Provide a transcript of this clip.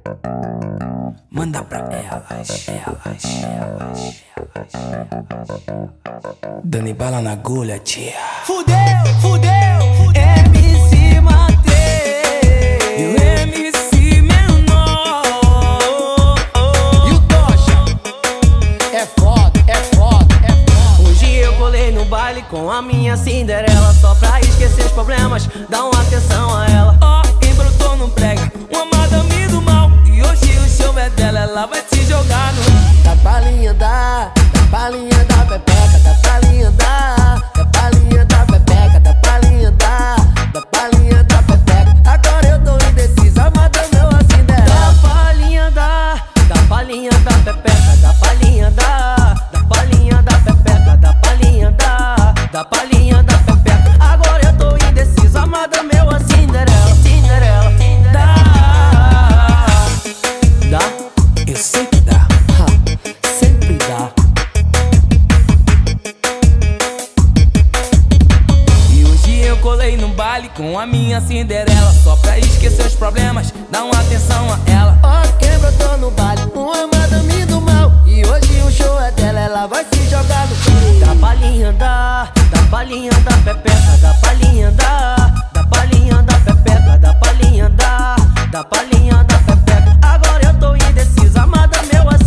Manda pra elas. Dani bala na agulha, tia. Fudeu, MC Matei e o MC Menor. E o Tocha é foda. Hoje eu colei no baile com a minha Cinderela, só pra esquecer os problemas, dá uma atenção a ela. Ó, quem brotou no prega, uma madame do mal, e hoje o show é dela, ela vai te jogar no Da palhinha da pepeca, da palhinha da pepeca, da palhinha da pepeca. Agora eu tô indecisa, manda meu Cinderela. da palhinha da pepeca, da palhinha da pepeca, da palhinha da pepeca. Agora eu tô indeciso, amada meu a Cinderela. Dá, Eu sei que dá. Sempre dá. e hoje eu colei no baile com a minha Cinderela, só pra esquecer os problemas, dá uma atenção a ela. Ó, quem brotou no baile, uma madame do mal, e hoje o show é dela, ela vai se jogar no chão. Da palhinha da pepeca, da palhinha da pepeca, da palhinha da pepeca. Agora eu tô indeciso, amada meu